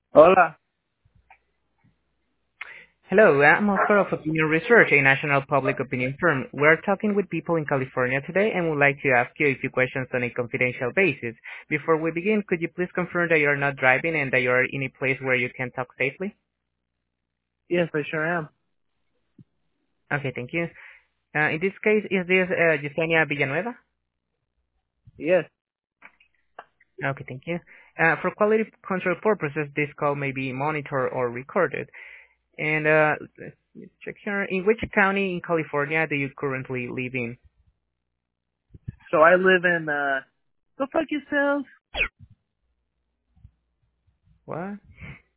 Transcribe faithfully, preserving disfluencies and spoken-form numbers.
Hola. Hello, I'm Oscar of Opinion Research, a national public opinion firm. We're talking with people in California today and would like to ask you a few questions on a confidential basis. Before we begin, could you please confirm that you're not driving and that you're in a place where you can talk safely? Yes, I sure am. Okay, thank you. Uh, in this case, is this uh, Yesenia Villanueva? Yes. Okay, thank you. Uh, for quality control purposes, this call may be monitored or recorded. And uh, let's check here. In which county in California do you currently live in? So I live in, uh, go fuck yourself. What?